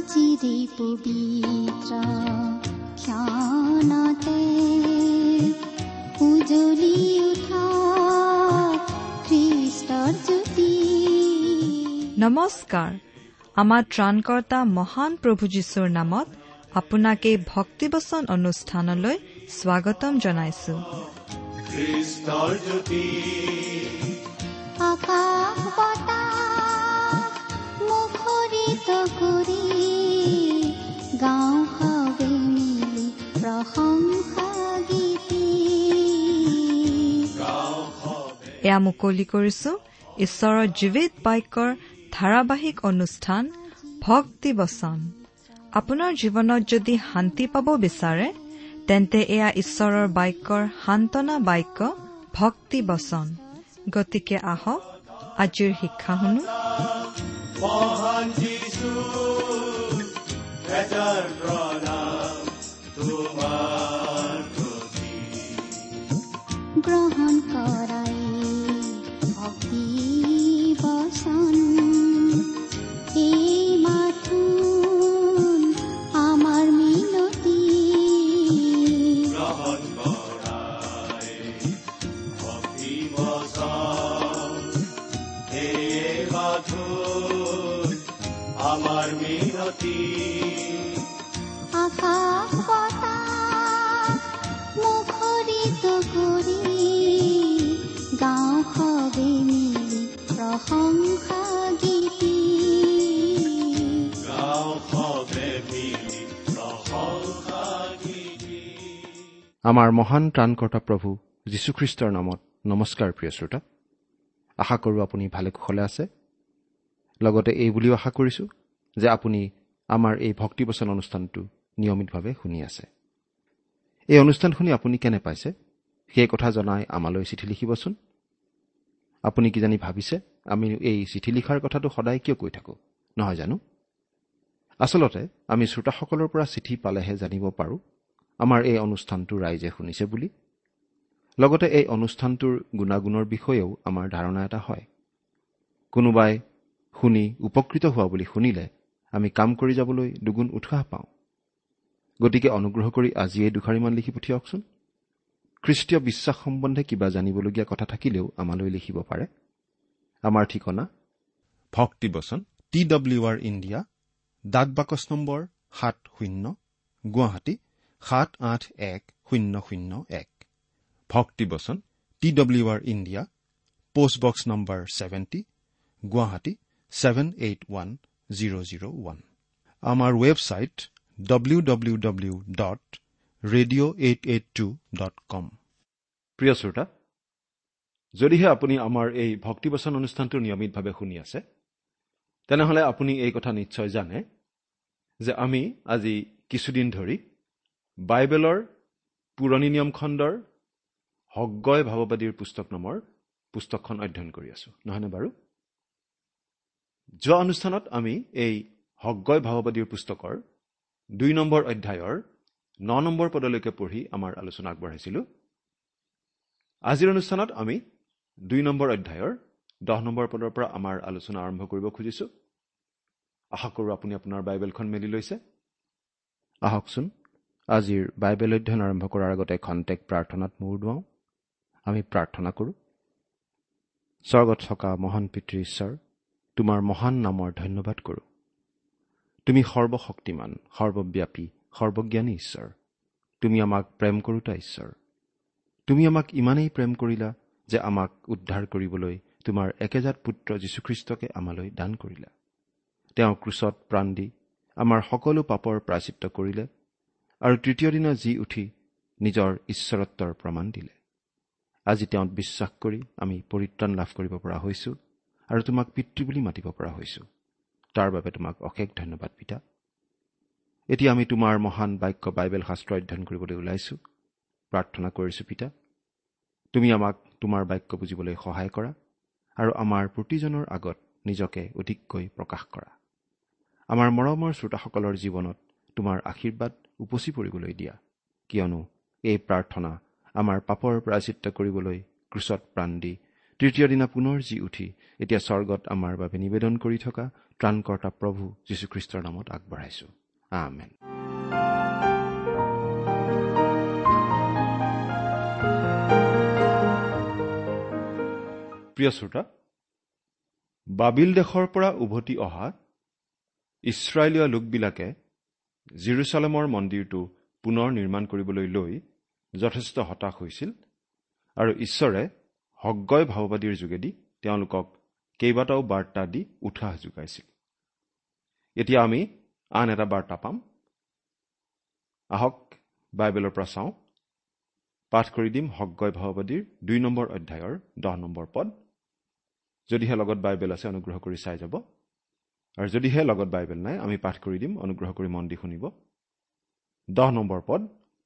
আজিৰে পবিত্ৰ ক্ষণতে উজলি উঠা খ্ৰীষ্টৰ জ্যোতি। নমস্কাৰ। আমাৰ ত্ৰাণকৰ্তা মহান প্ৰভু যীশুৰ নামত আপোনাক এই ভক্তিবচন অনুষ্ঠানলৈ স্বাগতম জনাইছো। খ্ৰীষ্টৰ জ্যোতি আকাশ বতাহ মুখৰিত কৰি গাঁও হাৱে মিলি প্ৰশংসা গীতি। এয়া মুকলি কৰিছো ঈশ্বৰৰ জীৱিত বাক্যৰ ধাৰাবাহিক অনুষ্ঠান ভক্তি বচন। আপোনাৰ জীৱনত যদি শান্তি পাব বিচাৰে তেন্তে এয়া ঈশ্বৰৰ বাক্যৰ সান্তনা বাক্য ভক্তি বচন। গতিকে আহক আজিৰ শিক্ষা শুনো। মহান যীশু এটাৰ প্ৰণাম তোমাৰ প্ৰতি। গ্ৰহণ কৰাই ভক্তি বচন এই মাথো আমাৰ মিনতি। গ্ৰহণ কৰাই ভক্তি বচন এই মাথো আমাৰ মিনতি। আকাশ বতাহ মুখৰিত কৰি গাঁও হাৱে মিলি প্ৰশংসা গীতি। গাঁও সবে মিলি প্ৰশংসা গীতি। আমাৰ মহান ত্ৰাণকৰ্তা প্ৰভু যীশুখ্ৰীষ্টৰ নামত নমস্কাৰ। প্ৰিয় শ্ৰোতা, আশা কৰোঁ আপুনি ভালে কুশলে আছে। লগতে এই বুলিও আশা কৰিছোঁ যে আপুনি আমাৰ এই ভক্তিবচন অনুষ্ঠানটো নিয়মিতভাৱে শুনি আছে। এই অনুষ্ঠান শুনি আপুনি কেনে পাইছে সেই কথা জনাই আমালৈ চিঠি লিখিবচোন। আপুনি কি জানি ভাবিছে আমি এই চিঠি লিখাৰ কথাটো সদায় কিয় কৈ থাকোঁ নহয় জানো? আচলতে আমি শ্ৰোতাসকলৰ পৰা চিঠি পালেহে জানিব পাৰোঁ আমাৰ এই অনুষ্ঠানটো ৰাইজে শুনিছে বুলি। লগতে এই অনুষ্ঠানটোৰ গুণাগুণৰ বিষয়েও আমাৰ ধাৰণা এটা হয়। কোনোবাই শুনি উপকৃত হোৱা বুলি শুনিলে আমি কাম কৰি যাবলৈ দুগুণ উৎসাহ পাওঁ। গতিকে অনুগ্ৰহ কৰি আজিয়ে দুখাৰিমান লিখি পঠিয়াওকচোন। খ্ৰীষ্টীয় বিশ্বাস সম্বন্ধে কিবা জানিবলগীয়া কথা থাকিলেও আমালৈ লিখিব পাৰে। আমাৰ ঠিকনা ভক্তিবচন TWR ইণ্ডিয়া, ডাক বাকচ নম্বৰ 70, গুৱাহাটী 781001। ভক্তিবচন TWR India, post box number 70, Guwahati 781001। আমাৰ ৱেবছাইট www.radio882.com। প্ৰিয় শ্ৰোতা, যদিহে আপুনি আমাৰ এই ভক্তিবচন অনুষ্ঠানটো নিয়মিতভাৱে শুনি আছে তেনেহলে আপুনি এই কথা নিশ্চয় জানে যে আমি আজি কিছুদিন ধৰি বাইবেলৰ পুৰণি নিয়ম খণ্ডৰ হগ্গয় ভাৱবাদীৰ পুস্তক নামৰ পুস্তকখন অধ্যয়ন কৰি আছো, নহয়নে বাৰু? যোৱা অনুষ্ঠানত আমি এই হগ্গয় ভাৱবাদীৰ পুস্তকৰ 2 নম্বৰ অধ্যায়ৰ 9 নম্বৰ পদলৈকে পঢ়ি আমাৰ আলোচনা আগবঢ়াইছিলো। আজিৰ অনুষ্ঠানত আমি 2 নম্বৰ অধ্যায়ৰ 10 নম্বৰ পদৰ পৰা আমাৰ আলোচনা আৰম্ভ কৰিব খুজিছো। আশা কৰোঁ আপুনি আপোনাৰ বাইবেলখন মেলি লৈছে। আহকচোন আজিৰ বাইবেল অধ্যয়ন আৰম্ভ কৰাৰ আগতে খন্তেক প্ৰাৰ্থনাত মূৰ দুৱাওঁ। আমি প্ৰাৰ্থনা কৰোঁ। স্বৰ্গত থকা মহান পিতৃ ঈশ্বৰ, তোমাৰ মহান নামৰ ধন্যবাদ কৰোঁ। তুমি সৰ্বশক্তিমান, সৰ্বব্যাপী, সৰ্বজ্ঞানী ঈশ্বৰ। তুমি আমাক প্ৰেম কৰোতা ঈশ্বৰ। তুমি আমাক ইমানেই প্ৰেম কৰিলা যে আমাক উদ্ধাৰ কৰিবলৈ তোমাৰ একেজাত পুত্ৰ যীশুখ্ৰীষ্টকে আমালৈ দান কৰিলা। তেওঁ ক্ৰুচত প্ৰাণ দি আমাৰ সকলো পাপৰ প্ৰায়চিত্ত কৰিলে আৰু তৃতীয় দিনা জি উঠি নিজৰ ঈশ্বৰত্বৰ প্ৰমাণ দিলে। আজি তেওঁত বিশ্বাস কৰি আমি পৰিত্ৰাণ লাভ কৰিব পৰা হৈছো আৰু তোমাক পিতৃ বুলি মাতিব পৰা হৈছো। তাৰ বাবে তোমাক অশেষ ধন্যবাদ পিতা। এতিয়া আমি তোমাৰ মহান বাক্য বাইবেল শাস্ত্ৰ অধ্যয়ন কৰিবলৈ ওলাইছো। প্ৰাৰ্থনা কৰিছো পিতা, তুমি আমাক তোমাৰ বাক্য বুজিবলৈ সহায় কৰা আৰু আমাৰ প্ৰতিজনৰ আগত নিজকে অধিককৈ প্ৰকাশ কৰা। আমাৰ মৰমৰ শ্ৰোতাসকলৰ জীৱনত তোমাৰ আশীৰ্বাদ উপচি পৰিবলৈ দিয়া, কিয়নো এই প্ৰাৰ্থনা আমাৰ পাপৰ প্ৰায়চিত্ত কৰিবলৈ ক্ৰুচত প্ৰাণ দি তৃতীয় দিনা পুনৰ জি উঠি এতিয়া স্বৰ্গত আমাৰ বাবে নিবেদন কৰি থকা ত্ৰাণকৰ্তা প্ৰভু যীশুখ্ৰীষ্টৰ নামত আগবঢ়াইছো। আমেন। প্ৰিয় শ্ৰোতা, বাবিল দেশৰ পৰা উভতি অহা ইছৰাইলীয় লোকবিলাকে জেৰুচালেমৰ মন্দিৰটো পুনৰ নিৰ্মাণ কৰিবলৈ লৈ যথেষ্ট হতাশ হৈছিল আৰু ঈশ্বৰে হগ্গয় ভাওবাদীৰ যোগেদি তেওঁলোকক কেইবাটাও বাৰ্তা দি উৎসাহ যোগাইছিল। এতিয়া আমি আন এটা বাৰ্তা পাম। আহক বাইবেলৰ পৰা চাওঁ। পাঠ কৰি দিম হগ্গয় ভাওবাদীৰ 2 নম্বৰ অধ্যায়ৰ 10 নম্বৰ পদ। যদিহে লগত বাইবেল আছে অনুগ্ৰহ কৰি চাই যাব, আৰু যদিহে লগত বাইবেল নাই আমি পাঠ কৰি দিম, অনুগ্ৰহ কৰি মন দি শুনিব। 10 নম্বৰ পদ।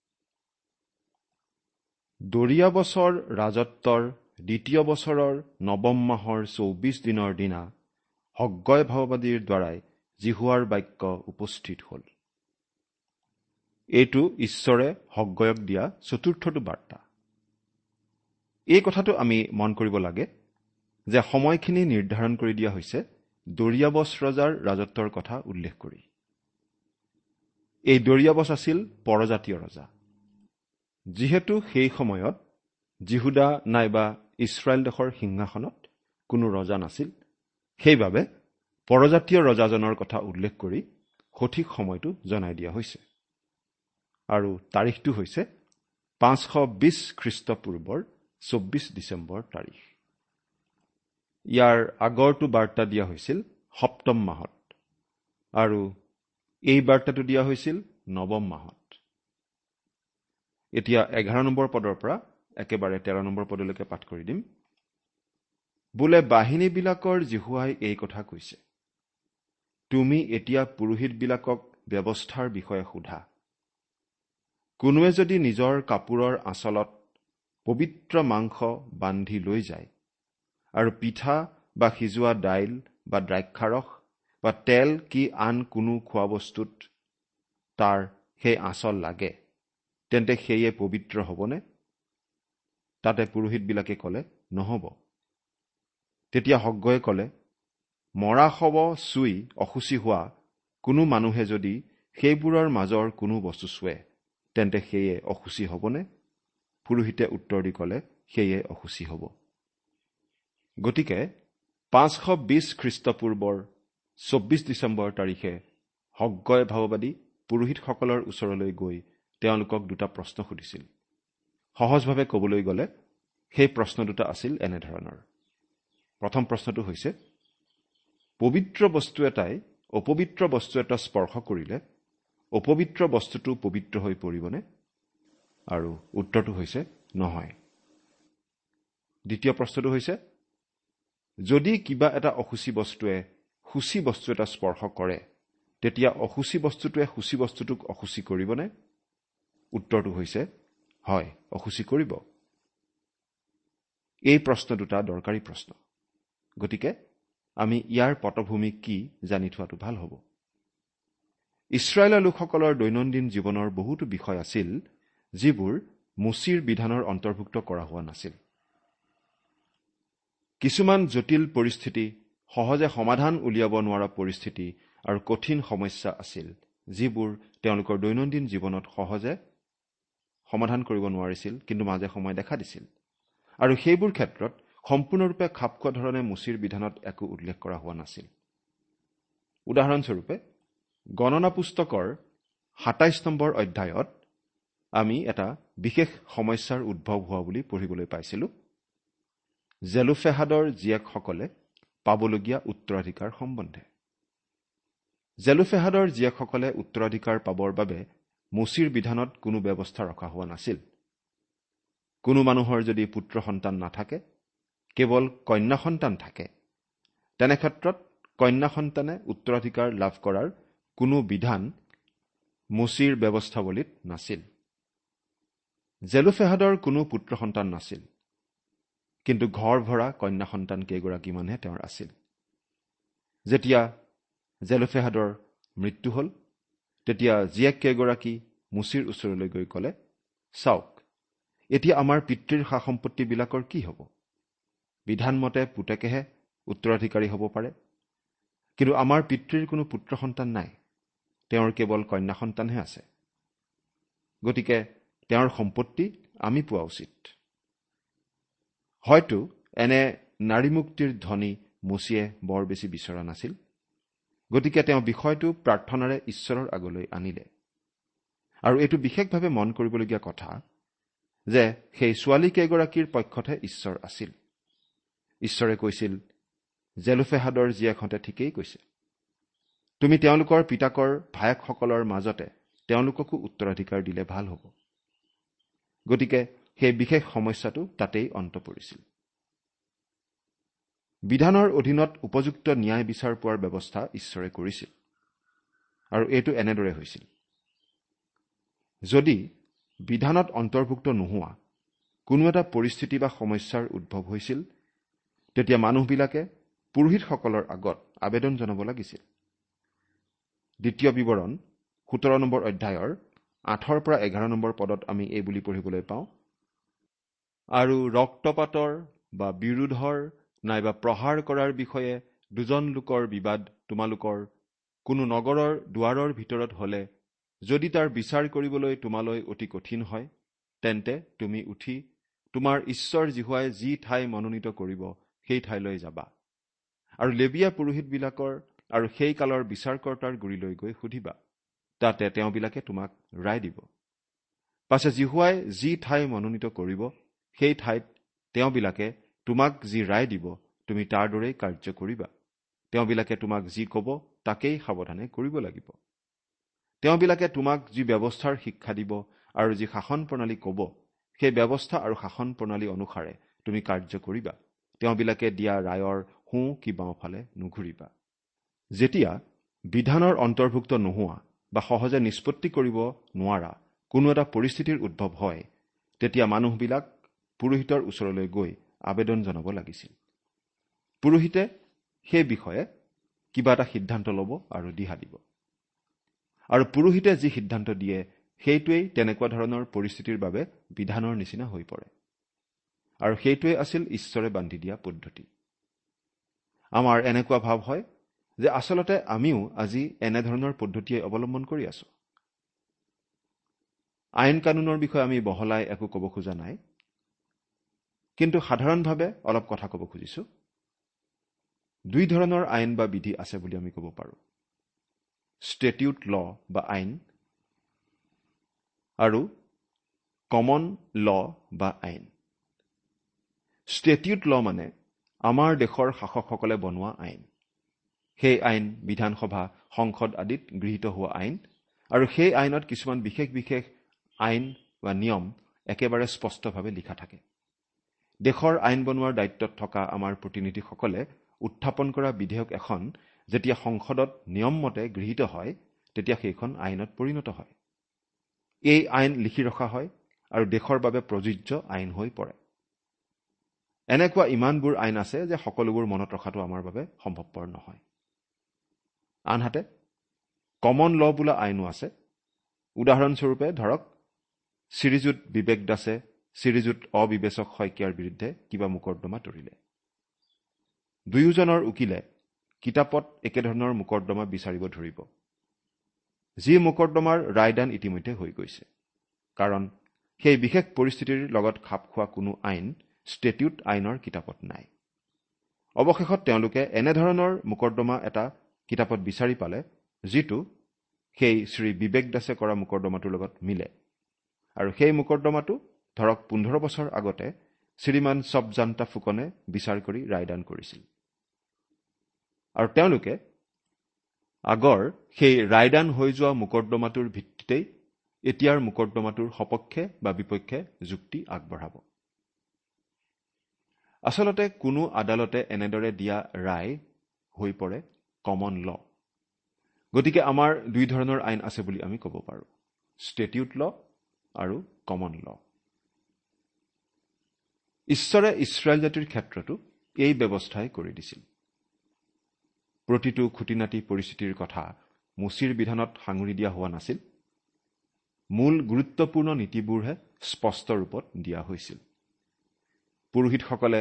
দৰিয়া বছৰ ৰাজত্বৰ 2য় বছৰৰ 9ম মাহৰ 24 দিনৰ দিনা হগ্গয় ভাওবাদীৰ দ্বাৰাই জিহুৱাৰ বাক্য উপস্থিত হ'ল। এইটো ঈশ্বৰে হগ্গয়ক দিয়া 4ৰ্থটো বাৰ্তা। এই কথাটো আমি মন কৰিব লাগে যে সময়খিনি নিৰ্ধাৰণ কৰি দিয়া হৈছে দৰিয়াবছ ৰজাৰ ৰাজত্বৰ কথা উল্লেখ কৰি। এই দৰিয়াবছ আছিল পৰজাতীয় ৰজা। যিহেতু সেই সময়ত জিহুদা নাইবা ইছৰাইল দেশৰ সিংহাসনত কোনো ৰজা নাছিল, সেইবাবে পৰজাতীয় ৰজাজনৰ কথা উল্লেখ কৰি সঠিক সময়টো জনাই দিয়া হৈছে। আৰু তাৰিখটো হৈছে 520 খ্ৰীষ্টপূৰ্বৰ 24 ডিচেম্বৰ তাৰিখ। ইয়াৰ আগৰটো বাৰ্তা দিয়া হৈছিল 7ম মাহত আৰু এই বাৰ্তাটো দিয়া হৈছিল 9ম মাহত। এতিয়া 11 নম্বৰ পদৰ পৰা একেবাৰে 13 নম্বৰ পদলৈকে পাঠ কৰি দিম। বোলে বাহিনীবিলাকৰ জিহুৱাই এই কথা কৈছে, তুমি এতিয়া পুৰোহিতবিলাকক ব্যৱস্থাৰ বিষয়ে সোধা। কোনোৱে যদি নিজৰ কাপোৰৰ আঁচলত পবিত্ৰ মাংস বান্ধি লৈ যায় আৰু পিঠা বা সিজোৱা দাইল বা দ্ৰাক্ষাৰস বা তেল কি আন কোনো খোৱা বস্তুত তাৰ সেই আঁচল লাগে, তেন্তে সেয়ে পবিত্ৰ হ'বনে? তাতে পুৰোহিতবিলাকে ক'লে, নহ'ব। তেতিয়া হগ্গয়ে ক'লে, মৰা শৱ চুই অশুচি হোৱা কোনো মানুহে যদি সেইবোৰৰ মাজৰ কোনো বস্তু চুৱে, তেন্তে সেয়ে অশুচি হ'বনে? পুৰোহিতে উত্তৰ দি ক'লে, সেয়ে অশুচি হ'ব। গতিকে 520 খ্ৰীষ্টপূৰ্বৰ 24 ডিচেম্বৰ তাৰিখে হগ্গয় ভাওবাদী পুৰোহিতসকলৰ ওচৰলৈ গৈ তেওঁলোকক 2টা প্ৰশ্ন সুধিছিল। সহজভাৱে ক'বলৈ গ'লে সেই প্ৰশ্ন 2টা আছিল এনেধৰণৰ। প্ৰথম প্ৰশ্নটো হৈছে, পবিত্ৰ বস্তু এটাই অপবিত্ৰ বস্তু এটা স্পৰ্শ কৰিলে অপবিত্ৰ বস্তুটো পবিত্ৰ হৈ পৰিবনে? আৰু উত্তৰটো হৈছে নহয়। দ্বিতীয় প্ৰশ্নটো হৈছে, যদি কিবা এটা অশুচি বস্তুৱে শুচি বস্তু এটা স্পৰ্শ কৰে, তেতিয়া অশুচি বস্তুটোৱে শুচি বস্তুটোক অশুচি কৰিবনে? উত্তৰটো হৈছে হয়, অশুচি কৰিব। এই প্ৰশ্ন 2টা দৰকাৰী প্ৰশ্ন। গতিকে আমি ইয়াৰ পটভূমি কি জানি থোৱাটো ভাল হ'ব। ইছৰাইলৰ লোকসকলৰ দৈনন্দিন জীৱনৰ বহুতো বিষয় আছিল যিবোৰ মোচীৰ বিধানৰ অন্তৰ্ভুক্ত কৰা হোৱা নাছিল। কিছুমান জটিল পৰিস্থিতি, সহজে সমাধান উলিয়াব নোৱাৰা পৰিস্থিতি আৰু কঠিন সমস্যা আছিল যিবোৰ তেওঁলোকৰ দৈনন্দিন জীৱনত সহজে সমাধান কৰিব নোৱাৰিছিল, কিন্তু মাজে সময়ে দেখা দিছিল। আৰু সেইবোৰ ক্ষেত্ৰত সম্পূৰ্ণৰূপে খাপ খোৱা ধৰণে মোচীৰ বিধানত একো উল্লেখ কৰা হোৱা নাছিল। উদাহৰণস্বৰূপে গণনা পুস্তকৰ 27 নম্বৰ অধ্যায়ত আমি এটা বিশেষ সমস্যাৰ উদ্ভৱ হোৱা বুলি পঢ়িবলৈ পাইছিলোঁ। জেলুফেহাদৰ জীয়েকসকলে পাবলগীয়া উত্তৰাধিকাৰ সম্বন্ধে। জেলুফেহাদৰ জীয়েকসকলে উত্তৰাধিকাৰ পাবৰ বাবে মোচীৰ বিধানত কোনো ব্যৱস্থা ৰখা হোৱা নাছিল। কোনো মানুহৰ যদি পুত্ৰ সন্তান নাথাকে, কেৱল কন্যা সন্তান থাকে, তেনেক্ষেত্ৰত কন্যা সন্তানে উত্তৰাধিকাৰ লাভ কৰাৰ কোনো বিধান মোচীৰ ব্যৱস্থাৱলীত নাছিল। জেলুফেহাদৰ কোনো পুত্ৰ সন্তান নাছিল, কিন্তু ঘৰ ভৰা কন্যা সন্তান কেইগৰাকীমানহে তেওঁৰ আছিল। যেতিয়া জেলুফেহাদৰ মৃত্যু হ'ল, তেতিয়া জীয়েক কেইগৰাকী মোচীৰ ওচৰলৈ গৈ ক'লে, চাওক, এতিয়া আমাৰ পিতৃৰ সা সম্পত্তিবিলাকৰ কি হ'ব? বিধানমতে পুতেকেহে উত্তৰাধিকাৰী হ'ব পাৰে, কিন্তু আমাৰ পিতৃৰ কোনো পুত্ৰ সন্তান নাই, তেওঁৰ কেৱল কন্যা সন্তানহে আছে। গতিকে তেওঁৰ সম্পত্তি আমি পোৱা উচিত। হয়তো এনে নাৰী মুক্তিৰ ধ্বনি মুচিয়ে বৰ বেছি বিচৰা নাছিল। গতিকে তেওঁ বিষয়টো প্ৰাৰ্থনাৰে ঈশ্বৰৰ আগলৈ আনিলে। আৰু এইটো বিশেষভাৱে মন কৰিবলগীয়া কথা যে সেই ছোৱালী কেইগৰাকীৰ পক্ষতহে ঈশ্বৰ আছিল। ঈশ্বৰে কৈছিল, জেলুফেহাদৰ জীয়েকহঁতে ঠিকেই কৈছে, তুমি তেওঁলোকৰ পিতাকৰ ভায়েকসকলৰ মাজতে তেওঁলোককো উত্তৰাধিকাৰ দিলে ভাল হ'ব। গতিকে সেই বিশেষ সমস্যাটো তাতেই অন্ত পৰিছিল। বিধানৰ অধীনত উপযুক্ত ন্যায় বিচাৰ পোৱাৰ ব্যৱস্থা ঈশ্বৰে কৰিছিল, আৰু এইটো এনেদৰে হৈছিল। যদি বিধানত অন্তৰ্ভুক্ত নোহোৱা কোনো এটা পৰিস্থিতি বা সমস্যাৰ উদ্ভৱ হৈছিল, তেতিয়া মানুহবিলাকে পুৰোহিতসকলৰ আগত আবেদন জনাব লাগিছিল। দ্বিতীয় বিৱৰণ 17 নম্বৰ অধ্যায়ৰ 8 পৰা 11 নম্বৰ পদত আমি এই বুলি পঢ়িবলৈ পাওঁ, আৰু ৰক্তপাতৰ বা বিৰোধৰ নাইবা প্ৰহাৰ কৰাৰ বিষয়ে দুজন লোকৰ বিবাদ তোমালোকৰ কোনো নগৰৰ দুৱাৰৰ ভিতৰত হলে, যদি তাৰ বিচাৰ কৰিবলৈ তোমালৈ অতি কঠিন হয়, তেন্তে তুমি উঠি তোমাৰ ঈশ্বৰ জিহুৱাই যি ঠাই মনোনীত কৰিব সেই ঠাইলৈ যাবা, আৰু লেবীয়া পুৰোহিতবিলাকৰ আৰু সেই কালৰ বিচাৰকৰ্তাৰ গুৰিলৈ গৈ সুধিবা, তাতে তেওঁবিলাকে তোমাক ৰায় দিব। পাছে জিহুৱাই যি ঠাই মনোনীত কৰিব সেই ঠাইত তেওঁবিলাকে তোমাক যি ৰায় দিব তুমি তাৰ দৰেই কাৰ্য কৰিবা। তেওঁবিলাকে তোমাক যি ক'ব তাকেই সাৱধানে কৰিব লাগিব। তেওঁবিলাকে তোমাক যি ব্যৱস্থাৰ শিক্ষা দিব আৰু যি শাসন প্ৰণালী ক'ব সেই ব্যৱস্থা আৰু শাসন প্ৰণালী অনুসাৰে তুমি কাৰ্য কৰিবা। তেওঁবিলাকে দিয়া ৰায়ৰ সোঁ কি বাওঁফালে নুঘূৰিবা। যেতিয়া বিধানৰ অন্তৰ্ভুক্ত নোহোৱা বা সহজে নিষ্পত্তি কৰিব নোৱাৰা কোনো এটা পৰিস্থিতিৰ উদ্ভৱ হয়, তেতিয়া মানুহবিলাক পুৰোহিতৰ ওচৰলৈ গৈ আবেদন জনাব লাগিছিল। পুৰোহিতে সেই বিষয়ে কিবা এটা সিদ্ধান্ত ল'ব আৰু দিহা দিব। আৰু পুৰোহিতে যি সিদ্ধান্ত দিয়ে সেইটোৱেই তেনেকুৱা ধৰণৰ পৰিস্থিতিৰ বাবে বিধানৰ নিচিনা হৈ পৰে। আৰু সেইটোৱেই আছিল ঈশ্বৰে বান্ধি দিয়া পদ্ধতি। আমাৰ এনেকুৱা ভাৱ হয় যে আচলতে আমিও আজি এনেধৰণৰ পদ্ধতিয়ে অৱলম্বন কৰি আছো। আইন কানুনৰ বিষয়ে আমি বহলাই একো ক'ব খোজা নাই, কিন্তু সাধাৰণভাৱে অলপ কথা ক'ব খুজিছো। দুই ধৰণৰ আইন বা বিধি আছে বুলি আমি ক'ব পাৰো, ষ্টেটিউট ল বা আইন আৰু কমন ল বা আইন। ষ্টেটিউট ল মানে আমাৰ দেশৰ শাসকসকলে বনোৱা আইন। সেই আইন বিধানসভা, সংসদ আদিত গৃহীত হোৱা আইন, আৰু সেই আইনত কিছুমান বিশেষ বিশেষ আইন বা নিয়ম একেবাৰে স্পষ্টভাৱে লিখা থাকে। দেশৰ আইন বনোৱাৰ দায়িত্বত থকা আমাৰ প্ৰতিনিধিসকলে উত্থাপন কৰা বিধেয়ক এখন যেতিয়া সংসদত নিয়মমতে গৃহীত হয়, তেতিয়া সেইখন আইনত পৰিণত হয়। এই আইন লিখি ৰখা হয় আৰু দেশৰ বাবে প্ৰযোজ্য আইন হৈ পৰে। এনেকুৱা ইমানবোৰ আইন আছে যে সকলোবোৰ মনত ৰখাটো আমাৰ বাবে সম্ভৱপৰ নহয়। আনহাতে কমন ল বোলা আইনো আছে। উদাহৰণস্বৰূপে ধৰক, শ্ৰীযুত বিবেক দাসে শ্ৰীযুত অবিবেচক শইকীয়াৰ বিৰুদ্ধে কিবা মোকৰ্দমা তৰিলে। দুয়োজনৰ উকিলে কিতাপত একেধৰণৰ মোকৰ্দমা বিচাৰিব ধৰিব, যি মোকৰ্দমাৰ ৰায়দান ইতিমধ্যে হৈ গৈছে, কাৰণ সেই বিশেষ পৰিস্থিতিৰ লগত খাপ খোৱা কোনো আইন ষ্টেটিউট আইনৰ কিতাপত নাই। অৱশেষত তেওঁলোকে এনেধৰণৰ মোকৰ্দমা এটা কিতাপত বিচাৰি পালে, যিটো সেই শ্ৰী বিবেক দাসে কৰা মোকৰ্দমাটোৰ লগত মিলে। আৰু সেই মোকৰ্দমাটো ধৰক 15 বছৰ আগতে শ্ৰীমান সবজান্তা ফুকনে বিচাৰ কৰি ৰায়দান কৰিছিল। আৰু তেওঁলোকে আগৰ সেই ৰায়দান হৈ যোৱা মোকৰ্দমাটোৰ ভিত্তিতেই এতিয়াৰ মোকৰ্দমাটোৰ সপক্ষে বা বিপক্ষে যুক্তি আগবঢ়াব। আচলতে কোনো আদালতে এনেদৰে দিয়া ৰায় হৈ পৰে কমন ল। গতিকে আমাৰ দুই ধৰণৰ আইন আছে বুলি আমি ক'ব পাৰো, ষ্টেটিউট ল আৰু কমন ল। ঈশ্বৰে ইছৰাইল জাতিৰ ক্ষেত্ৰতো এই ব্যৱস্থাই কৰি দিছিল। প্ৰতিটো খুটিনাটি পৰিস্থিতিৰ কথা মুচিৰ বিধানত সাঙুৰি দিয়া হোৱা নাছিল। মূল গুৰুত্বপূৰ্ণ নীতিবোৰহে স্পষ্ট ৰূপত দিয়া হৈছিল। পুৰোহিতসকলে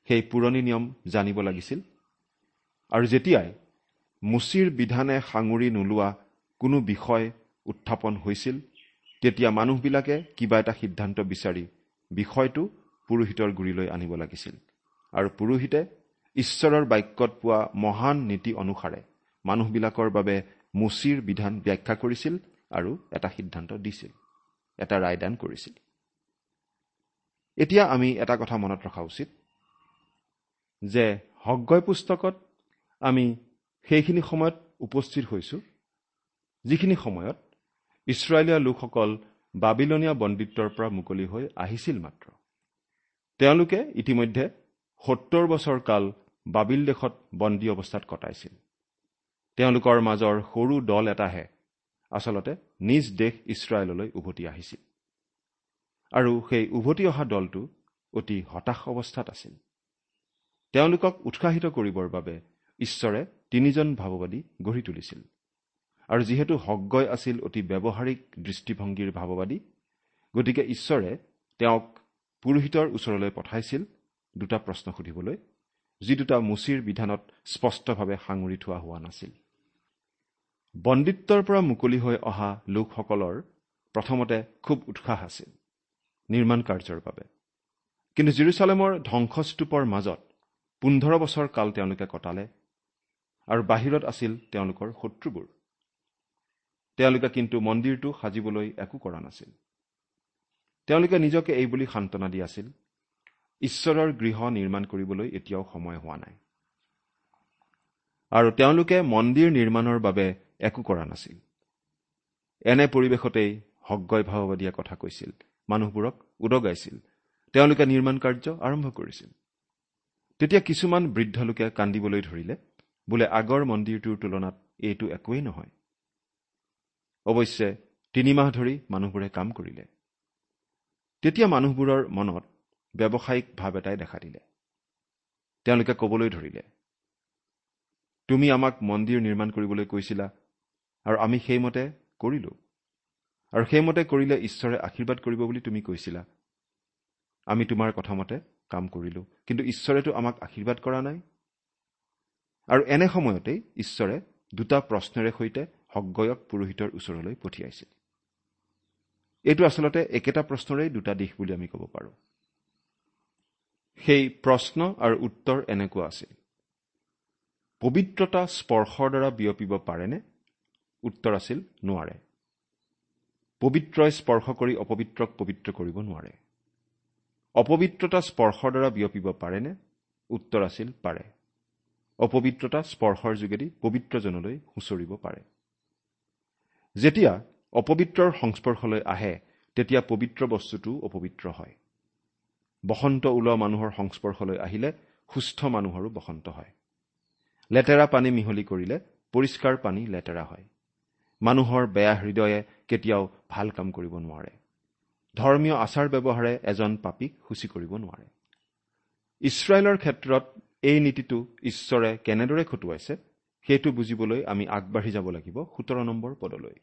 সেই পুৰণি নিয়ম জানিব লাগিছিল। আৰু যেতিয়াই মুচিৰ বিধানে সাঙুৰি নোলোৱা কোনো বিষয় উত্থাপন হৈছিল, তেতিয়া মানুহবিলাকে কিবা এটা সিদ্ধান্ত বিচাৰি বিষয়টো পুৰোহিতৰ গুৰিলৈ আনিব লাগিছিল। আৰু পুৰোহিতে ঈশ্বৰৰ বাক্যত পোৱা মহান নীতি অনুসাৰে মানুহবিলাকৰ বাবে মুচিৰ বিধান ব্যাখ্যা কৰিছিল আৰু এটা সিদ্ধান্ত দিছিল, এটা ৰায়দান কৰিছিল। এতিয়া আমি এটা কথা মনত ৰখা উচিত যে হগ্গয় পুস্তকত আমি সেইখিনি সময়ত উপস্থিত হৈছো যিখিনি সময়ত ইছৰাইলীয়া লোকসকল বাবিলনীয়া বন্দীত্বৰ পৰা মুকলি হৈ আহিছিল মাত্ৰ। তেওঁলোকে ইতিমধ্যে 70 বছৰ কাল বাবিল দেশত বন্দী অৱস্থাত কটাইছিল। তেওঁলোকৰ মাজৰ সৰু দল এটাহে আচলতে নিজ দেশ ইছৰাইললৈ উভতি আহিছিল। আৰু সেই উভতি অহা দলটো অতি হতাশ অৱস্থাত আছিল। তেওঁলোকক উৎসাহিত কৰিবৰ বাবে ঈশ্বৰে 3জন ভাৱবাদী গঢ়ি তুলিছিল। আৰু যিহেতু হগ্গয় আছিল অতি ব্যৱহাৰিক দৃষ্টিভংগীৰ ভাৱবাদী, গতিকে ঈশ্বৰে তেওঁক পুৰোহিতৰ ওচৰলৈ পঠাইছিল 2টা প্ৰশ্ন সুধিবলৈ, যি 2টা মুচিৰ বিধানত স্পষ্টভাৱে সাঙুৰি থোৱা হোৱা নাছিল। বন্দীত্বৰ পৰা মুকলি হৈ অহা লোকসকলৰ প্ৰথমতে খুব উৎসাহ আছিল নিৰ্মাণ কাৰ্যৰ বাবে। কিন্তু জেৰুচালেমৰ ধ্বংসস্তূপৰ মাজত 15 বছৰ কাল তেওঁলোকে কটালে আৰু বাহিৰত আছিল তেওঁলোকৰ শত্ৰুবোৰ। তেওঁলোকে কিন্তু মন্দিৰটো সাজিবলৈ একো কৰা নাছিল। তেওঁলোকে নিজকে এই বুলি সান্তনা দি আছিল, ঈশ্বৰৰ গৃহ নিৰ্মাণ কৰিবলৈ এতিয়াও সময় হোৱা নাই। আৰু তেওঁলোকে মন্দিৰ নিৰ্মাণৰ বাবে একো কৰা নাছিল। এনে পৰিৱেশতেই হগ্গয় ভাৱবাদীয়ে কথা কৈছিল, মানুহবোৰক উদগাইছিল। তেওঁলোকে নিৰ্মাণ কাৰ্য আৰম্ভ কৰিছিল। তেতিয়া কিছুমান বৃদ্ধ লোকে কান্দিবলৈ ধৰিলে, বোলে আগৰ মন্দিৰটোৰ তুলনাত এইটো একোৱেই নহয়। অৱশ্যে 3 মাহ ধৰি মানুহবোৰে কাম কৰিলে। তেতিয়া মানুহবোৰৰ মনত ব্যৱসায়িক ভাৱ এটাই দেখা দিলে। তেওঁলোকে ক'বলৈ ধৰিলে, তুমি আমাক মন্দিৰ নিৰ্মাণ কৰিবলৈ কৈছিলা আৰু আমি সেইমতে কৰিলো, আৰু সেইমতে কৰিলে ঈশ্বৰে আশীৰ্বাদ কৰিব বুলি তুমি কৈছিলা। আমি তোমাৰ কথামতে কাম কৰিলো, কিন্তু ঈশ্বৰেতো আমাক আশীৰ্বাদ কৰা নাই। আৰু এনে সময়তেই ঈশ্বৰে 2টা প্ৰশ্নেৰে সৈতে হগ্গয়ক পুৰোহিতৰ ওচৰলৈ পঠিয়াইছিল। এইটো আচলতে একেটা প্ৰশ্নৰেই 2টা দিশ বুলি আমি ক'ব পাৰো। সেই প্ৰশ্ন আৰু উত্তৰ এনেকুৱা আছিল, পবিত্ৰতা স্পৰ্শৰ দ্বাৰা বিয়পিব পাৰেনে? উত্তৰ আছিল, নোৱাৰে। পবিত্ৰই স্পৰ্শ কৰি অপবিত্ৰক পবিত্ৰ কৰিব নোৱাৰে। অপবিত্ৰতা স্পৰ্শৰ দ্বাৰা বিয়পিব পাৰেনে? উত্তৰ আছিল, পাৰে। অপবিত্ৰতা স্পৰ্শৰ যোগেদি পবিত্ৰজনলৈ হুঁচৰিব পাৰে। যেতিয়া অপবিত্ৰৰ সংস্পৰ্শলৈ আহে, তেতিয়া পবিত্ৰ বস্তুটো অপবিত্ৰ হয়। বসন্ত ওলোৱা মানুহৰ সংস্পৰ্শলৈ আহিলে সুস্থ মানুহৰো বসন্ত হয়। লেতেৰা পানী মিহলি কৰিলে পৰিষ্কাৰ পানী লেতেৰা হয়। মানুহৰ বেয়া হৃদয়ে কেতিয়াও ভাল কাম কৰিব নোৱাৰে। ধৰ্মীয় আচাৰ ব্যৱহাৰে এজন পাপীক সূচী কৰিব নোৱাৰে। ইছৰাইলৰ ক্ষেত্ৰত এই নীতিটো ঈশ্বৰে কেনেদৰে খটুৱাইছে সেইটো বুজিবলৈ আমি আগবাঢ়ি যাব লাগিব 17 নম্বৰ পদলৈ।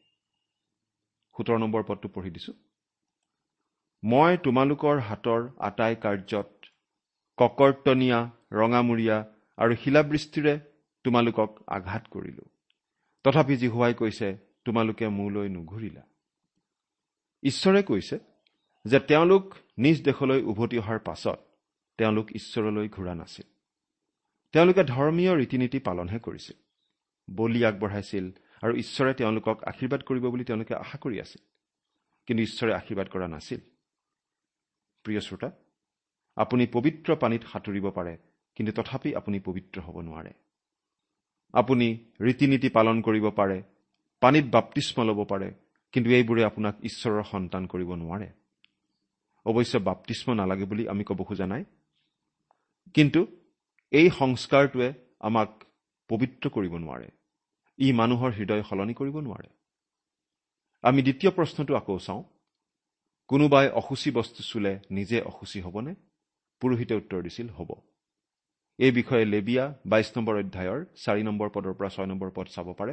17 নম্বৰ পদটো পঢ়ি দিছো। মই তোমালোকৰ হাতৰ আটাই কাৰ্যত ককৰ্তনীয়া, ৰঙামূৰীয়া আৰু শিলাবৃষ্টিৰে তোমালোকক আঘাত কৰিলো। তথাপি জিহুৱাই কৈছে, তোমালোকে মোলৈ নুঘূৰিলা। ঈশ্বৰে কৈছে যে তেওঁলোক নিজ দেশলৈ উভতি অহাৰ পাছত তেওঁলোক ঈশ্বৰলৈ ঘূৰা নাছিল। তেওঁলোকে ধৰ্মীয় ৰীতি নীতি পালনহে কৰিছিল, বলি আগবঢ়াইছিল আৰু ঈশ্বৰে তেওঁলোকক আশীৰ্বাদ কৰিব বুলি তেওঁলোকে আশা কৰি আছিল। কিন্তু ঈশ্বৰে আশীৰ্বাদ কৰা নাছিল। প্ৰিয় শ্ৰোতা, আপুনি পবিত্ৰ পানীত সাঁতুৰিব পাৰে, কিন্তু তথাপি আপুনি পবিত্ৰ হ'ব নোৱাৰে। আপুনি ৰীতি নীতি পালন কৰিব পাৰে, পানীত বাপ্তিস্ম ল'ব পাৰে, কিন্তু এইবোৰে আপোনাক ঈশ্বৰৰ সন্তান কৰিব নোৱাৰে। অৱশ্যে বাপ্তিস্ম নালাগে বুলি আমি ক'ব খোজা নাই, কিন্তু এই সংস্কাৰটোৱে আমাক পবিত্ৰ কৰিব নোৱাৰে। ই মানুহৰ হৃদয় সলনি কৰিব নোৱাৰে। আমি দ্বিতীয় প্ৰশ্নটো আকৌ চাওঁ, কোনোবাই অসুচি বস্তু চুলে নিজে অসুচি হ'বনে? পুৰোহিতে উত্তৰ দিছিল, হ'ব। এই বিষয়ে লেবিয়া 22 নম্বৰ অধ্যায়ৰ 4 নম্বৰ পদৰ পৰা 6 নম্বৰ পদ চাব পাৰে।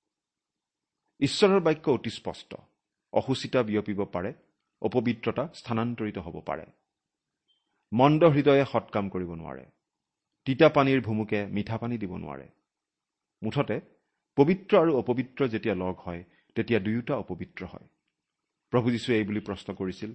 ঈশ্বৰৰ বাক্য অতি স্পষ্ট। অসুচিতা বিয়পিব পাৰে, অপবিত্ৰতা স্থানান্তৰিত হ'ব পাৰে। মন্দ হৃদয়ে সৎ কাম কৰিব নোৱাৰে। তিতা পানীৰ ভুমুকে মিঠা পানী দিব নোৱাৰে। মুঠতে পবিত্ৰ আৰু অপবিত্ৰ যেতিয়া লগ হয় তেতিয়া দুয়োটা অপবিত্ৰ হয়। প্ৰভু যীশুৱে এই বুলি প্ৰশ্ন কৰিছিল,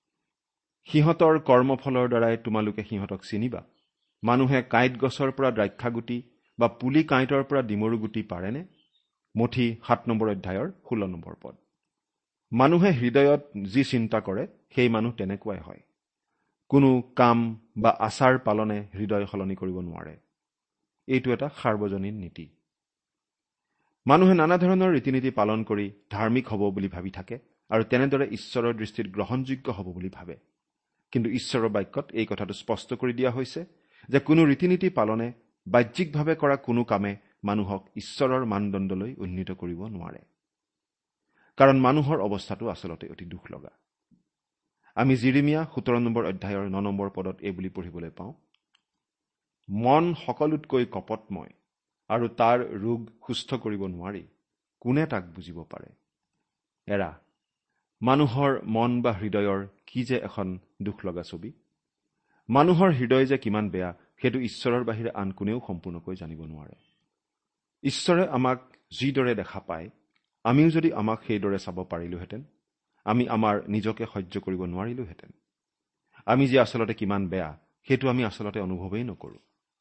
সিহঁতৰ কৰ্মফলৰ দ্বাৰাই তোমালোকে সিহঁতক চিনিবা। মানুহে কাঁইট গছৰ পৰা দ্ৰাক্ষাগুটি বা পুলি কাঁইটৰ পৰা ডিমৰু গুটি পাৰেনে? মঠি 7 অধ্যায়ৰ 16 পদ। মানুহে হৃদয়ত যি চিন্তা কৰে সেই মানুহ তেনেকুৱাই হয়। কোনো কাম বা আচাৰ পালনে হৃদয় সলনি কৰিব নোৱাৰে। এইটো এটা সাৰ্বজনীন নীতি। মানুহে নানা ধৰণৰ ৰীতি নীতি পালন কৰি ধাৰ্মিক হ'ব বুলি ভাবি থাকে আৰু তেনেদৰে ঈশ্বৰৰ দৃষ্টিত গ্ৰহণযোগ্য হ'ব বুলি ভাবে। কিন্তু ঈশ্বৰৰ বাক্যত এই কথাটো স্পষ্ট কৰি দিয়া হৈছে যে কোনো ৰীতি নীতি পালনে বাহ্যিকভাৱে কৰা কোনো কামে মানুহক ঈশ্বৰৰ মানদণ্ডলৈ উন্নীত কৰিব নোৱাৰে। কাৰণ মানুহৰ অৱস্থাটো আচলতে অতি দুখ লগা। আমি জিৰিমিয়া 17 অধ্যায়ৰ 9 পদত এই বুলি পঢ়িবলৈ পাওঁ, মন সকলোতকৈ কপটময় আৰু তাৰ ৰোগ সুস্থ কৰিব নোৱাৰি, কোনে তাক বুজিব পাৰে? এৰা, মানুহৰ মন বা হৃদয়ৰ কি যে এখন দুখ লগা ছবি। মানুহৰ হৃদয় যে কিমান বেয়া সেইটো ঈশ্বৰৰ বাহিৰে আন কোনেও সম্পূৰ্ণকৈ জানিব নোৱাৰে। ঈশ্বৰে আমাক যিদৰে দেখা পায়, আমিও যদি আমাক সেইদৰে চাব পাৰিলোহেঁতেন, আমি আমাৰ নিজকে সহ্য কৰিব নোৱাৰিলোহেঁতেন। আমি যে আচলতে কিমান বেয়া সেইটো আমি আচলতে অনুভৱেই নকৰোঁ।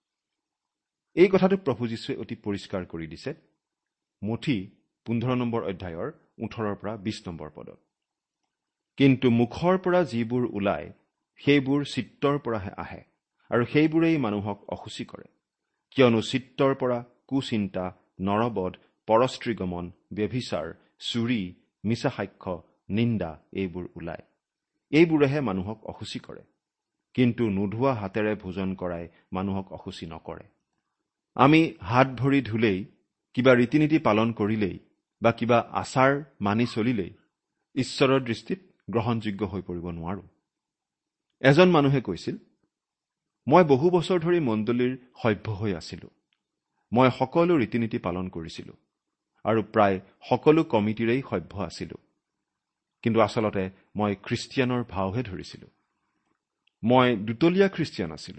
এই কথাটো প্ৰভু যীশুৱে অতি পৰিষ্কাৰ কৰি দিছে মঠি 15 অধ্যায়ৰ 18 পৰা 20 পদত। কিন্তু মুখৰ পৰা যিবোৰ ওলায় সেইবোৰ চিত্তৰ পৰাহে আহে, আৰু সেইবোৰেই মানুহক অসুচি কৰে। কিয়নো চিত্তৰ পৰা কুচিন্তা, নৰবধ, পৰস্ত্ৰীগমন, ব্যভিচাৰ, চুৰি, মিছা সাক্ষ্য, নিন্দা এইবোৰ ওলায়। এইবোৰেহে মানুহক অসুচি কৰে। কিন্তু নোধোৱা হাতেৰে ভোজন কৰাই মানুহক অসুচি নকৰে। আমি হাত ভৰি ধুলেই, কিবা ৰীতি নীতি পালন কৰিলেই বা কিবা আচাৰ মানি চলিলেই ঈশ্বৰৰ দৃষ্টিত গ্ৰহণযোগ্য হৈ পৰিব নোৱাৰো। এজন মানুহে কৈছিল, মই বহু বছৰ ধৰি মণ্ডলীৰ সভ্য হৈ আছিলো। মই সকলো ৰীতি নীতি পালন কৰিছিলো আৰু প্ৰায় সকলো কমিটিৰেই সভ্য আছিলো। কিন্তু আচলতে মই খ্ৰীষ্টিয়ানৰ ভাওহে ধৰিছিলো। মই দুতলীয়া খ্ৰীষ্টিয়ান আছিলো।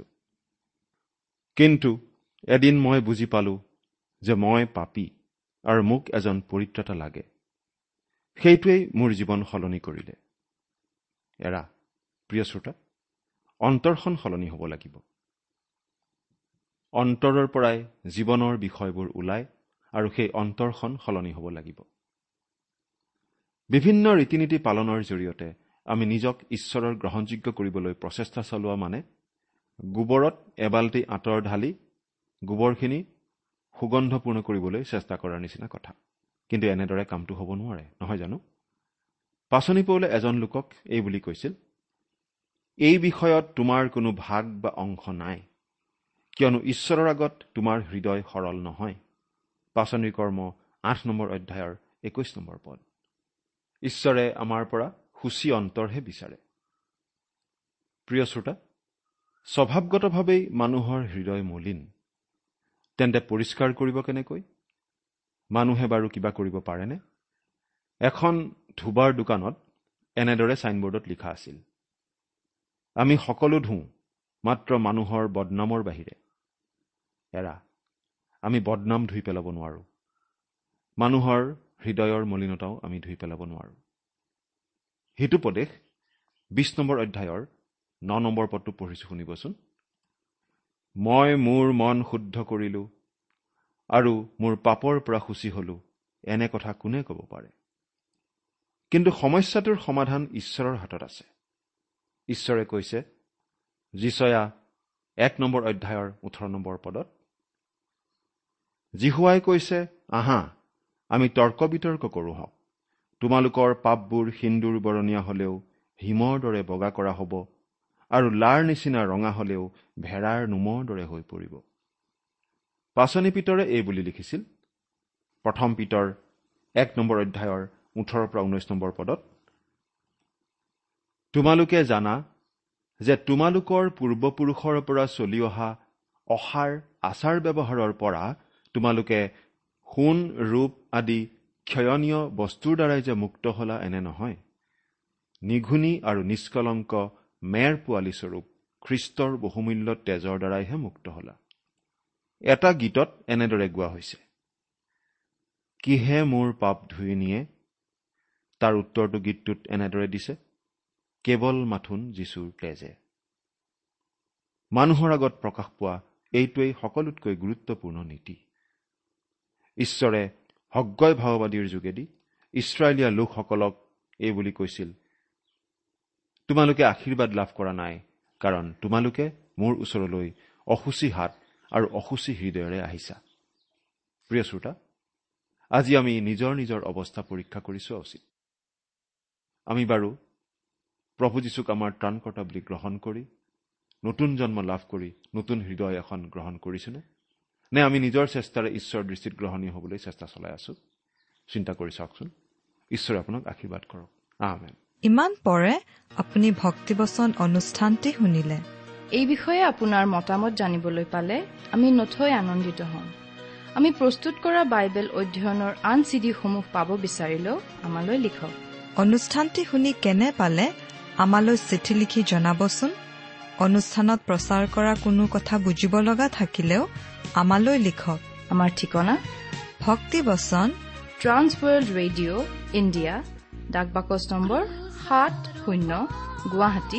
কিন্তু এদিন মই বুজি পালো যে মই পাপী আৰু মোক এজন পৰিত্ৰাতা লাগে। সেইটোৱেই মোৰ জীৱন সলনি কৰিলে। এৰা, প্ৰিয় শ্ৰোতা, অন্তৰখন সলনি হ'ব লাগিব। অন্তৰৰ পৰাই জীৱনৰ বিষয়বোৰ ওলায় আৰু সেই অন্তৰখন সলনি হ'ব লাগিব। বিভিন্ন ৰীতি নীতি পালনৰ জৰিয়তে আমি নিজক ঈশ্বৰৰ গ্ৰহণযোগ্য কৰিবলৈ প্ৰচেষ্টা চলোৱা মানে গোবৰত এবাল্টি আঁতৰ ঢালি গোবৰখিনি সুগন্ধপূৰ্ণ কৰিবলৈ চেষ্টা কৰাৰ নিচিনা কথা। কিন্তু এনেদৰে কামটো হ'ব নোৱাৰে, নহয় জানো? পাচনি পৌলে এজন লোকক এই বুলি কৈছিল, এই বিষয়ত তোমাৰ কোনো ভাগ বা অংশ নাই, কিয়নো ঈশ্বৰৰ আগত তোমাৰ হৃদয় সৰল নহয়। পাচনিৰ কৰ্ম 8 অধ্যায়ৰ 21 পদ। ঈশ্বৰে আমাৰ পৰা সূচী অন্তৰহে বিচাৰে। প্ৰিয় শ্ৰোতা, স্বভাৱগতভাৱেই মানুহৰ হৃদয় মলিন। তেন্তে পৰিষ্কাৰ কৰিব কেনেকৈ? মানুহে বাৰু কিবা কৰিব পাৰেনে? এখন ধুবাৰ দোকানত এনেদৰে ছাইনবোৰ্ডত লিখা আছিল, আমি সকলো ধুওঁ, মাত্ৰ মানুহৰ বদনামৰ বাহিৰে। এৰা, আমি বদনাম ধুই পেলাব নোৱাৰো। মানুহৰ হৃদয়ৰ মলিনতাও আমি ধুই পেলাব নোৱাৰো। হিতোপদেশ 20 অধ্যায়ৰ 9 পদটো পঢ়িছো, শুনিবচোন। মই মোৰ মন শুদ্ধ কৰিলো আৰু মোৰ পাপৰ পৰা শুচি হলো, এনে কথা কোনে ক'ব পাৰে? কিন্তু সমস্যাটোৰ সমাধান ঈশ্বৰৰ হাতত আছে। ঈশ্বৰে কৈছে যিচয়া 1 অধ্যায়ৰ 18 পদত, জিহুৱাই কৈছে, আহা আমি তৰ্ক বিতৰ্ক কৰো হওক। তোমালোকৰ পাপবোৰ সিন্দুৰ বৰণীয়া হলেও হিমৰ দৰে বগা কৰা হ'ব, আৰু লাৰ নিচিনা ৰঙা হলেও ভেড়াৰ নোমৰ দৰে হৈ পৰিব। পাচনি পিতৰে এই বুলি লিখিছিল, 1 পিতৰ 1 অধ্যায়ৰ 18 পৰা 19 পদত, তোমালোকে জানা যে তোমালোকৰ পূৰ্বপুৰুষৰ পৰা চলি অহা অসাৰ আচাৰ ব্যৱহাৰৰ পৰা তোমালোকে সোণ ৰূপ আদি ক্ষয়নীয় বস্তুৰ দ্বাৰাই যে মুক্ত হলা এনে নহয়, নিঘুনি আৰু নিষ্কলংক মেৰ পোৱালী স্বৰূপ খ্ৰীষ্টৰ বহুমূল্য তেজৰ দ্বাৰাইহে মুক্ত হলা। এটা গীতত এনেদৰে গোৱা হৈছে, কিহে মোৰ পাপ ধুই নিয়ে। তাৰ উত্তৰটো গীতটোত এনেদৰে দিছে, কেৱল মাথোন যীশুৰ তেজে। মানুহৰ আগত প্ৰকাশ পোৱা এইটোৱেই সকলোতকৈ গুৰুত্বপূৰ্ণ নীতি। ঈশ্বৰে হগ্গয় ভাৱবাদীৰ যোগেদি ইছৰাইলীয়া লোকসকলক এই বুলি কৈছিল, তোমালোকে আশীৰ্বাদ লাভ কৰা নাই, কাৰণ তোমালোকে মোৰ ওচৰলৈ অসুচী হাত আৰু অসুচী হৃদয়েৰে আহিছা। প্ৰিয় শ্ৰোতা, আজি আমি নিজৰ নিজৰ অৱস্থা পৰীক্ষা কৰি চোৱা উচিত। আমি বাৰু প্ৰভু যীশুক আমাৰ ত্ৰাণকৰ্তা বুলি গ্ৰহণ কৰি নতুন জন্ম লাভ কৰি নতুন হৃদয় এখন গ্ৰহণ কৰিছোনে? নে আমি নিজৰ চেষ্টাৰে ঈশ্বৰৰ দৃষ্টিত গ্ৰহণীয় হ'বলৈ চেষ্টা চলাই আছো? চিন্তা কৰি চাওকচোন। ঈশ্বৰে আপোনাক আশীৰ্বাদ কৰক। আমেন। ইমান পৰে আপুনি ভক্তিবচন অনুষ্ঠানটি শুনিলে। এই বিষয়ে আপোনাৰ মতামত জানিবলৈ পালে আমি নথৈ আনন্দিত হ'ম। আমি প্ৰস্তুত কৰা বাইবেল অধ্যয়নৰ আন চিডিসমূহ পাব বিচাৰিলেও আমালৈ লিখক। অনুষ্ঠানটি শুনি কেনে পালে আমালৈ চিঠি লিখি জনাবচোন। অনুষ্ঠানত প্ৰচাৰ কৰা কোনো কথা বুজিব লগা থাকিলেও আমালৈ লিখক। আমাৰ ঠিকনা ভক্তিবচন, ট্ৰান্স ৱৰ্ল্ড ৰেডিঅ' ইণ্ডিয়া, ডাক বাকচ নম্বৰ 70, গুৱাহাটী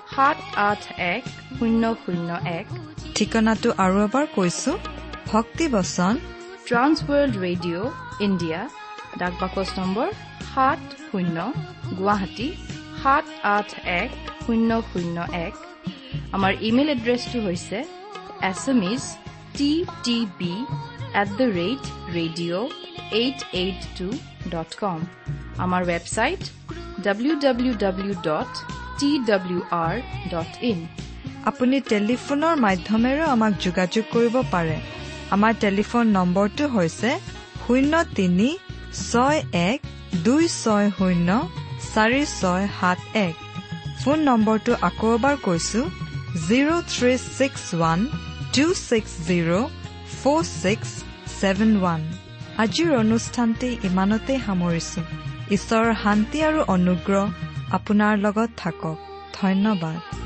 781001। ঠিকনাটো আৰু এবাৰ কৈছো, ভক্তিবচন, ট্ৰান্স ৱৰ্ল্ড ৰেডিঅ' ইণ্ডিয়া, ডাক বাকচ নম্বৰ 70, গুৱাহাটী 781001। আমাৰ ইমেইল এড্ৰেছটো হৈছে assamese@radio882.com। আমাৰ ৱেবছাইট www.twr.in। আপুনি টেলিফোনৰ মাধ্যমেৰেও আমাক যোগাযোগ কৰিব পাৰে। আমাৰ টেলিফোন নম্বৰটো হৈছে 0361260467। ফোন নম্বৰটো আকৌ এবাৰ কৈছো, 0361260467। আজিৰ অনুষ্ঠানটি ইমানতে সামৰিছো। ঈশ্বৰৰ শান্তি আৰু অনুগ্ৰহ আপোনাৰ লগত থাকক। ধন্যবাদ।